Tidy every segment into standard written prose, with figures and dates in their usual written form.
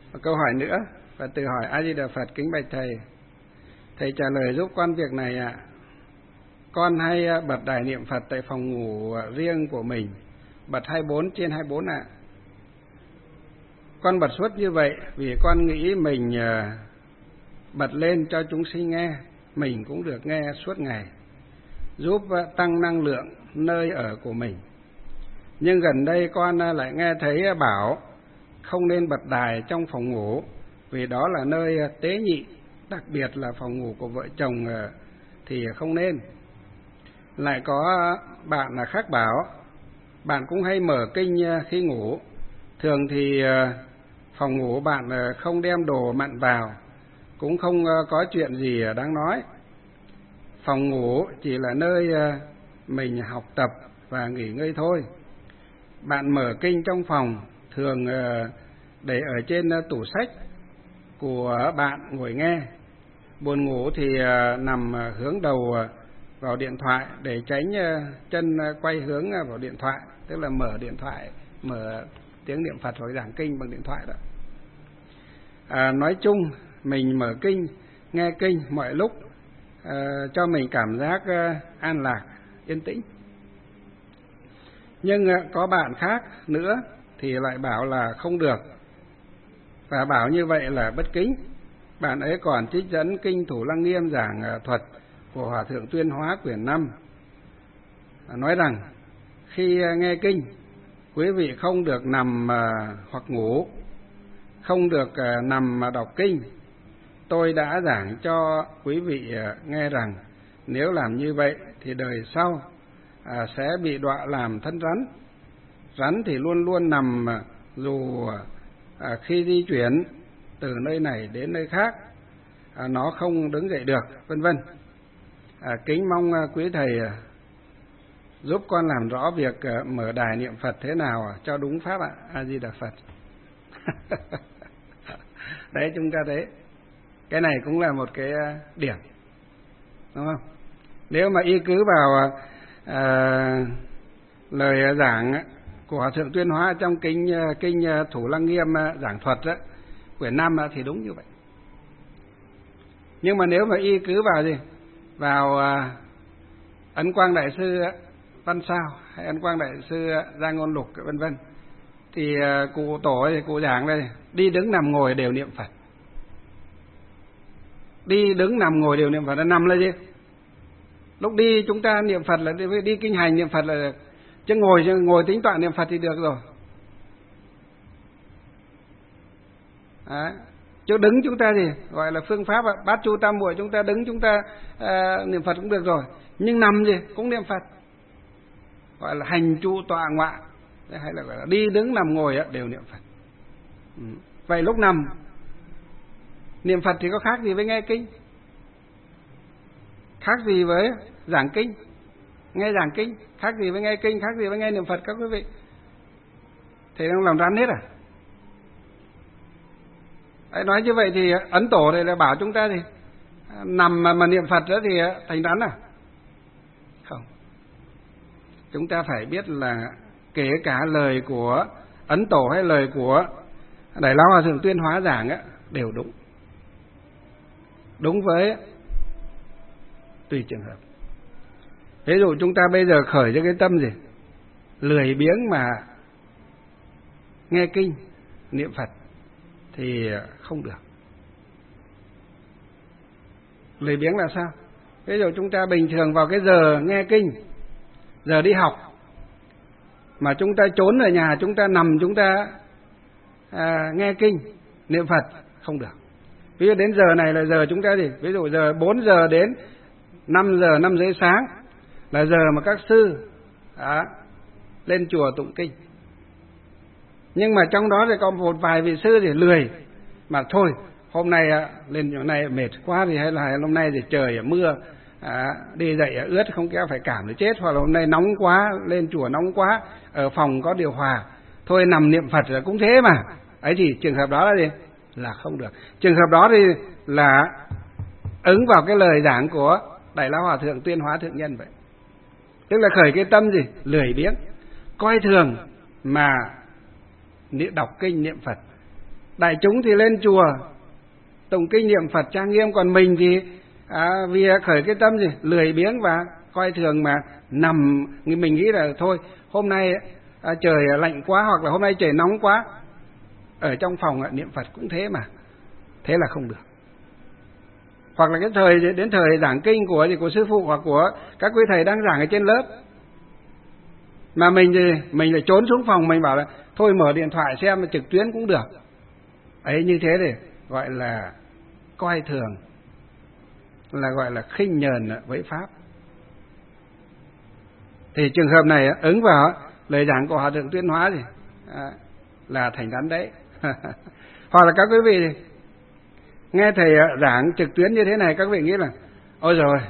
Một câu hỏi nữa, và tự hỏi A Di Đà Phật: kính bạch thầy, thầy trả lời giúp con việc này ạ. Con hay bật đài niệm Phật tại phòng ngủ riêng của mình, bật 24/24 ạ. Con bật suốt như vậy vì con nghĩ mình bật lên cho chúng sinh nghe, mình cũng được nghe suốt ngày, giúp tăng năng lượng nơi ở của mình. Nhưng gần đây con lại nghe thấy bảo không nên bật đài trong phòng ngủ vì đó là nơi tế nhị, đặc biệt là phòng ngủ của vợ chồng thì không nên. Lại có bạn khác bảo bạn cũng hay mở kinh khi ngủ, thường thì phòng ngủ bạn không đem đồ mặn vào, cũng không có chuyện gì đáng nói. Phòng ngủ chỉ là nơi mình học tập và nghỉ ngơi thôi. Bạn mở kinh trong phòng thường để ở trên tủ sách của bạn ngồi nghe. Buồn ngủ thì nằm hướng đầu vào điện thoại để tránh chân quay hướng vào điện thoại, tức là mở điện thoại, mở tiếng niệm Phật hoặc giảng kinh bằng điện thoại đó. Nói chung mình mở kinh, nghe kinh mọi lúc cho mình cảm giác an lạc, yên tĩnh. Nhưng có bạn khác nữa thì lại bảo là không được, và bảo như vậy là bất kính. Bạn ấy còn trích dẫn kinh Thủ Lăng Nghiêm giảng thuật của Hòa Thượng Tuyên Hóa quyển 5, nói rằng khi nghe kinh, quý vị không được nằm hoặc ngủ, không được nằm mà đọc kinh. Tôi đã giảng cho quý vị nghe rằng nếu làm như vậy thì đời sau sẽ bị đọa làm thân rắn. Rắn thì luôn luôn nằm dù khi di chuyển từ nơi này đến nơi khác, nó không đứng dậy được, vân vân. Kính mong quý thầy giúp con làm rõ việc mở đài niệm Phật thế nào cho đúng pháp ạ. A Di Đà Phật. Đấy, chúng ta thấy cái này cũng là một cái điểm, đúng không? Nếu mà y cứ vào lời giảng của Hòa Thượng Tuyên Hóa trong kinh Thủ Lăng Nghiêm giảng thuật đó, quyển 5 thì đúng như vậy. Nhưng mà nếu mà y cứ vào gì, vào Ấn Quang Đại Sư Văn Sao hay Ấn Quang Đại Sư Gia Ngôn Lục vân vân, thì cụ tổ thì cụ giảng đây: đi đứng nằm ngồi đều niệm Phật. Đi đứng nằm ngồi đều niệm Phật. Là nằm là gì? Lúc đi chúng ta niệm Phật là đi kinh hành niệm Phật là được, chứ ngồi tính toán niệm Phật thì được rồi. Đấy. Chứ đứng chúng ta thì gọi là phương pháp bát chu tam muội, chúng ta đứng chúng ta niệm Phật cũng được rồi. Nhưng nằm gì cũng niệm Phật, gọi là hành chu tọa ngọa, hay là gọi là đi đứng nằm ngồi đều niệm Phật. Vậy lúc nằm niệm Phật thì có khác gì với nghe kinh? Khác gì với giảng kinh? Nghe giảng kinh khác gì với nghe kinh? Khác gì với nghe niệm Phật các quý vị? Thầy đang làm rắn hết à? Đấy, nói như vậy thì Ấn Tổ này là bảo chúng ta thì nằm mà niệm Phật đó thì thành rắn à? Không. Chúng ta phải biết là kể cả lời của Ấn Tổ hay lời của Đại Lão Hòa Thượng Tuyên Hóa giảng đều đúng. Đúng với tùy trường hợp. Ví dụ chúng ta bây giờ khởi cho cái tâm gì? Lười biếng mà nghe kinh, niệm Phật thì không được. Lười biếng là sao? Ví dụ chúng ta bình thường vào cái giờ nghe kinh, giờ đi học, mà chúng ta trốn ở nhà, chúng ta nằm, chúng ta nghe kinh, niệm Phật, không được. Ví dụ đến giờ này là giờ chúng ta gì? Ví dụ giờ 4 giờ đến 5 giờ, 5 rưỡi sáng là giờ mà các sư lên chùa tụng kinh. Nhưng mà trong đó thì có một vài vị sư thì lười, mà thôi hôm nay lên chỗ này mệt quá thì hay là hôm nay thì trời mưa, đi dậy ướt không kéo phải cảm thì chết, hoặc là hôm nay nóng quá, lên chùa nóng quá, ở phòng có điều hòa, thôi nằm niệm Phật là cũng thế mà. Ấy thì trường hợp đó là gì? Là không được. Trường hợp đó thì là ứng vào cái lời giảng của Đại Lão Hòa Thượng Tuyên Hóa Thượng Nhân vậy. Tức là khởi cái tâm gì? Lười biếng, coi thường mà đọc kinh niệm Phật. Đại chúng thì lên chùa tụng kinh niệm Phật trang nghiêm, còn mình thì vì khởi cái tâm gì lười biếng và coi thường mà nằm. Mình nghĩ là thôi hôm nay trời lạnh quá, hoặc là hôm nay trời nóng quá, ở trong phòng niệm Phật cũng thế mà, thế là không được. Hoặc là đến thời giảng kinh của sư phụ hoặc của các quý thầy đang giảng ở trên lớp, mà mình lại trốn xuống phòng, mình bảo là thôi mở điện thoại xem trực tuyến cũng được. Ấy như thế thì gọi là coi thường, là gọi là khinh nhờn với pháp. Thì trường hợp này ứng vào lời giảng của Hòa Thượng Tuyên Hóa thì là thành đắn đấy. Hoặc là các quý vị thì nghe thầy giảng trực tuyến như thế này, các vị nghĩ là ôi rồi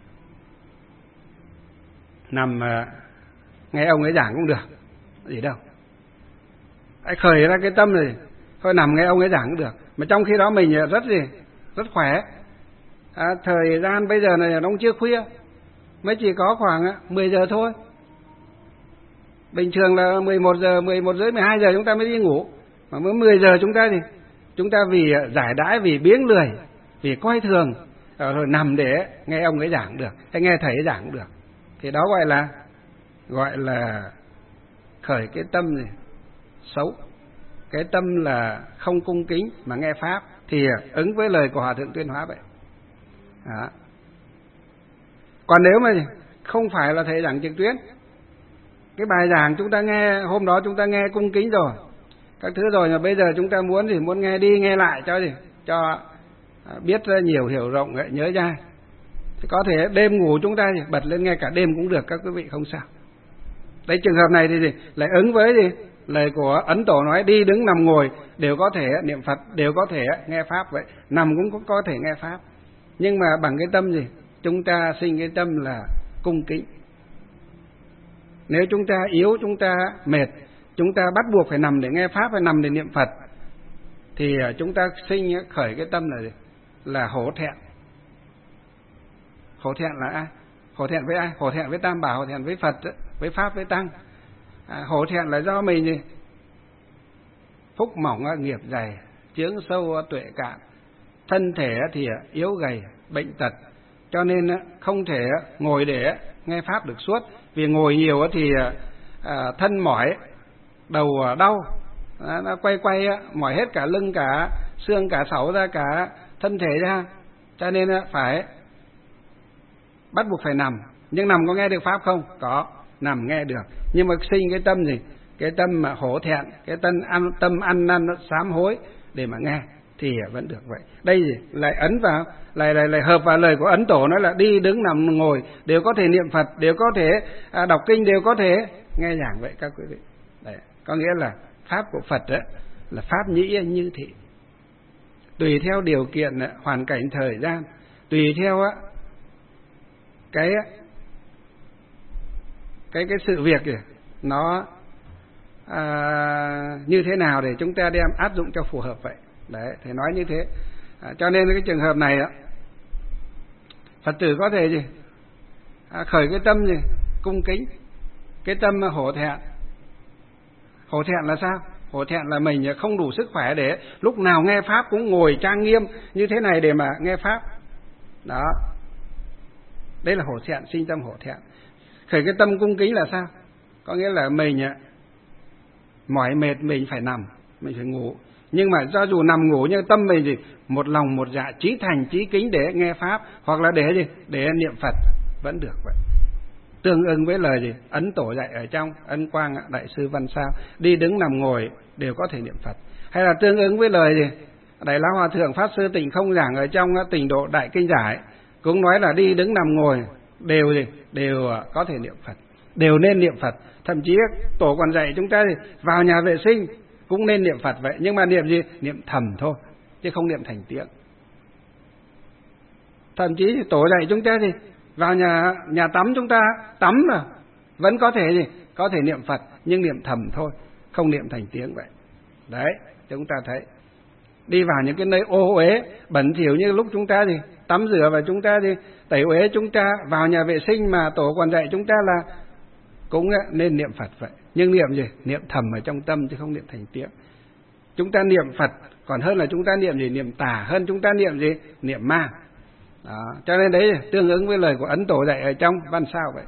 nằm nghe ông ấy giảng cũng được, gì đâu. Hãy khởi ra cái tâm này, thôi nằm nghe ông ấy giảng cũng được. Mà trong khi đó mình rất khỏe. Thời gian bây giờ này nó chưa khuya, mới chỉ có khoảng 10 giờ thôi. Bình thường là 11 giờ, 11 rưỡi, 12 giờ chúng ta mới đi ngủ. Mà mới 10 giờ chúng ta vì giải đãi, vì biếng lười, vì coi thường, rồi nằm để nghe ông ấy giảng được, hay nghe thầy ấy giảng được. Thì đó gọi là khởi cái tâm này xấu. Cái tâm là không cung kính mà nghe pháp, thì ứng với lời của Hòa Thượng Tuyên Hóa vậy. Đó. Còn nếu mà không phải là thầy giảng trực tuyến, cái bài giảng chúng ta nghe hôm đó chúng ta nghe cung kính rồi, các thứ rồi, mà bây giờ chúng ta muốn nghe đi nghe lại cho biết nhiều hiểu rộng nhớ dai, thì có thể đêm ngủ chúng ta bật lên nghe cả đêm cũng được, các quý vị không sao. Đấy, trường hợp này thì lại ứng với lời của Ấn Tổ nói đi đứng nằm ngồi đều có thể niệm Phật, đều có thể nghe pháp vậy, nằm cũng có thể nghe pháp. Nhưng mà bằng cái tâm chúng ta sinh cái tâm là cung kính. Nếu chúng ta yếu, chúng ta mệt, chúng ta bắt buộc phải nằm để nghe pháp, phải nằm để niệm Phật, thì chúng ta sinh khởi cái tâm là hổ thẹn. Hổ thẹn là ai? Hổ thẹn với ai? Hổ thẹn với Tam Bảo, hổ thẹn với Phật, với Pháp, với Tăng. Hổ thẹn là do mình phúc mỏng nghiệp dày, chướng sâu tuệ cạn, thân thể thì yếu gầy, bệnh tật, cho nên không thể ngồi để nghe pháp được suốt. Vì ngồi nhiều thì thân mỏi, đầu đau, nó quay mỏi hết cả lưng, cả xương, cả sẩu ra, cả thân thể ra, cho nên phải bắt buộc phải nằm. Nhưng nằm có nghe được pháp không? Có, nằm nghe được, nhưng mà sinh cái tâm cái tâm mà hổ thẹn, cái tâm ăn năn sám hối để mà nghe thì vẫn được vậy. Đây lại ấn vào, lại hợp vào lời của Ấn Tổ nói là đi đứng nằm ngồi đều có thể niệm Phật, đều có thể đọc kinh, đều có thể nghe giảng vậy các quý vị. Đấy, có nghĩa là pháp của Phật đó là pháp nhĩ như thị, tùy theo điều kiện, hoàn cảnh, thời gian, tùy theo cái sự việc nó như thế nào để chúng ta đem áp dụng cho phù hợp vậy. Đấy, thầy nói như thế. Cho nên cái trường hợp này Phật tử có thể khởi cái tâm cung kính, cái tâm hổ thẹn. Hổ thẹn là sao? Hổ thẹn là mình không đủ sức khỏe để lúc nào nghe pháp cũng ngồi trang nghiêm như thế này để mà nghe pháp. Đó, đây là hổ thẹn, sinh tâm hổ thẹn. Khởi cái tâm cung kính là sao? Có nghĩa là mình mỏi mệt mình phải nằm, mình phải ngủ, nhưng mà cho dù nằm ngủ nhưng tâm mình một lòng một dạ, chí thành chí kính để nghe pháp, hoặc là để niệm Phật vẫn được vậy. Tương ứng với lời Ấn Tổ dạy ở trong Ấn Quang Đại Sư Văn Sao, đi đứng nằm ngồi đều có thể niệm Phật. Hay là tương ứng với lời Đại Lão Hòa Thượng Pháp Sư Tịnh Không giảng ở trong Tịnh Độ Đại Kinh Giải, cũng nói là đi đứng nằm ngồi đều có thể niệm Phật, đều nên niệm Phật. Thậm chí Tổ còn dạy chúng ta vào nhà vệ sinh cũng nên niệm Phật vậy, nhưng mà niệm gì? Niệm thầm thôi, chứ không niệm thành tiếng. Thậm chí Tổ dạy chúng ta vào nhà tắm chúng ta tắm mà vẫn có thể niệm Phật, nhưng niệm thầm thôi, không niệm thành tiếng vậy. Đấy, chúng ta thấy đi vào những cái nơi ô uế bẩn thỉu như lúc chúng ta tắm rửa và chúng ta tẩy uế, chúng ta vào nhà vệ sinh mà Tổ còn dạy chúng ta là cũng nên niệm Phật vậy. Nhưng niệm gì? Niệm thầm ở trong tâm chứ không niệm thành tiếng. Chúng ta niệm Phật còn hơn là chúng ta niệm gì? Niệm tà, hơn chúng ta niệm gì? Niệm ma. Đó. Cho nên đấy tương ứng với lời của Ấn Tổ dạy ở trong Văn Sao vậy.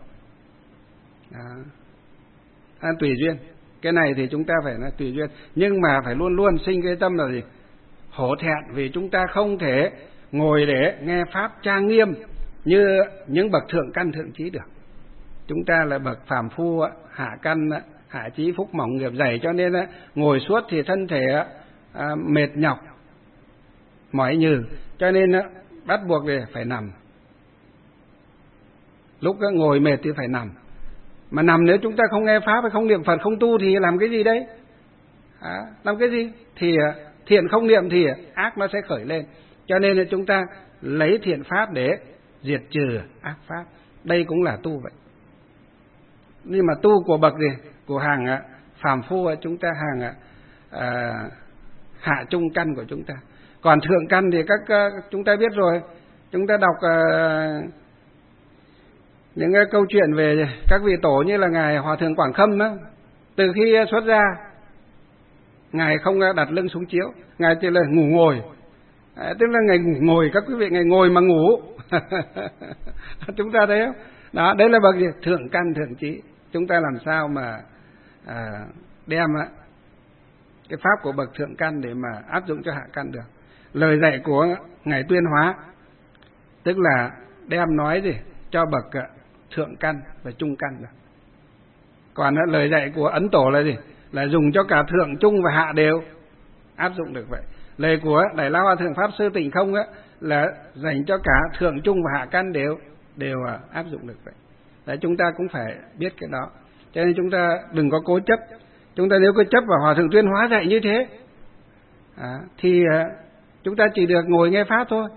Tùy duyên. Cái này thì chúng ta phải nói tùy duyên, nhưng mà phải luôn luôn sinh cái tâm là gì? Hổ thẹn, vì chúng ta không thể ngồi để nghe pháp trang nghiêm như những bậc thượng căn thượng trí được. Chúng ta là bậc phàm phu, hạ căn, hạ trí, phúc mỏng nghiệp dày, cho nên ngồi suốt thì thân thể mệt nhọc, mỏi nhừ, cho nên bắt buộc thì phải nằm. Lúc ngồi mệt thì phải nằm. Mà nằm nếu chúng ta không nghe pháp, không niệm Phật, không tu thì làm cái gì đấy? Làm cái gì? Thì thiện không niệm thì ác nó sẽ khởi lên. Cho nên là chúng ta lấy thiện pháp để diệt trừ ác pháp. Đây cũng là tu vậy. Nhưng mà tu của bậc gì? Của hàng phàm phu, chúng ta hàng hạ trung căn của chúng ta. Còn thượng căn thì chúng ta biết rồi. Chúng ta đọc những cái câu chuyện về các vị tổ như là Ngài Hòa Thượng Quảng Khâm đó. Từ khi xuất gia, Ngài không đặt lưng xuống chiếu, Ngài chỉ là ngủ ngồi. Tức là Ngài ngủ ngồi, các quý vị, Ngài ngồi mà ngủ. Chúng ta thấy không? Đó, đấy là bậc gì? Thượng căn thượng trí. Chúng ta làm sao mà đem cái pháp của bậc thượng căn để mà áp dụng cho hạ căn được. Lời dạy của Ngài Tuyên Hóa tức là đem nói gì cho bậc thượng căn và trung căn được. Còn lời dạy của Ấn Tổ là gì? Là dùng cho cả thượng, trung và hạ đều áp dụng được vậy. Lời của Đại Lão Hòa Thượng Pháp Sư Tịnh Không là dành cho cả thượng, trung và hạ căn đều áp dụng được vậy. Đấy, chúng ta cũng phải biết cái đó. Cho nên chúng ta đừng có cố chấp. Chúng ta nếu có chấp vào Hòa Thượng Tuyên Hóa dạy như thế thì chúng ta chỉ được ngồi nghe pháp thôi,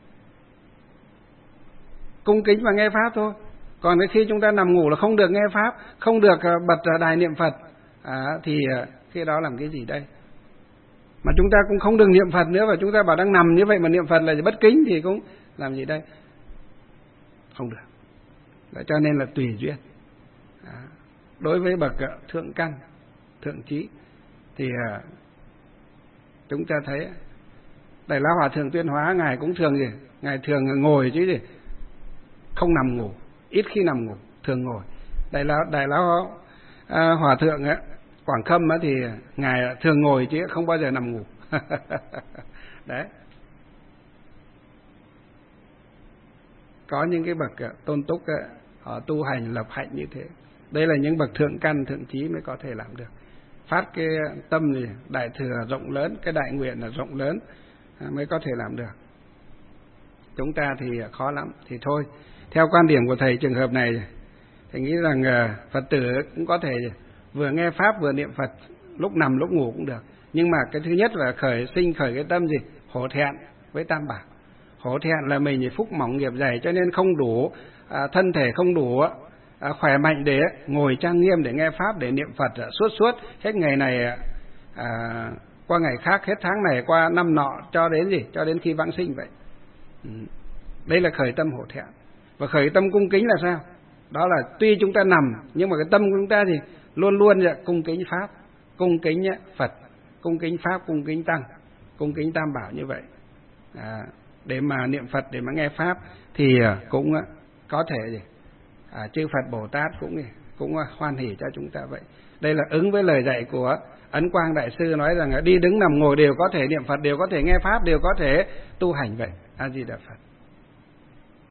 cung kính và nghe pháp thôi. Còn khi chúng ta nằm ngủ là không được nghe pháp, không được bật đài niệm Phật, thì khi đó làm cái gì đây? Mà chúng ta cũng không được niệm Phật nữa, và chúng ta bảo đang nằm như vậy mà niệm Phật là bất kính thì cũng làm gì đây? Không được. Vậy cho nên là tùy duyên. Đối với bậc thượng căn, thượng trí thì chúng ta thấy Đại Lão Hòa Thượng Tuyên Hóa Ngài cũng thường gì? Ngài thường ngồi chứ gì? Không nằm ngủ, ít khi nằm ngủ, thường ngồi. Đại Lão Hòa Thượng Quảng Khâm thì Ngài thường ngồi chứ không bao giờ nằm ngủ. Đấy. Có những cái bậc tôn túc họ tu hành lập hạnh như thế. Đây là những bậc thượng căn thượng trí mới có thể làm được. Phát cái tâm gì đại thừa rộng lớn, cái đại nguyện là rộng lớn mới có thể làm được. Chúng ta thì khó lắm. Thì thôi, theo quan điểm của thầy trường hợp này, thầy nghĩ rằng Phật tử cũng có thể vừa nghe pháp vừa niệm Phật, lúc nằm lúc ngủ cũng được. Nhưng mà cái thứ nhất là khởi cái tâm gì? Hổ thẹn với Tam Bảo. Hổ thẹn là mình thì phúc mỏng nghiệp dày, cho nên không đủ thân thể, không đủ khỏe mạnh để ngồi trang nghiêm để nghe pháp, để niệm Phật suốt hết ngày này qua ngày khác, hết tháng này qua năm nọ, cho đến gì? Cho đến khi vãng sinh vậy. Đây là khởi tâm hổ thẹn. Và khởi tâm cung kính là sao? Đó là tuy chúng ta nằm, nhưng mà cái tâm của chúng ta thì luôn luôn cung kính pháp, cung kính Phật, cung kính pháp, cung kính tăng, cung kính Tam Bảo như vậy. Để mà niệm Phật, để mà nghe pháp thì cũng có thể gì? Chư Phật Bồ Tát cũng hoan hỉ cho chúng ta vậy. Đây là ứng với lời dạy của Ấn Quang Đại Sư nói rằng đi đứng nằm ngồi đều có thể niệm Phật, đều có thể nghe pháp, đều có thể tu hành vậy. A Di Đà Phật.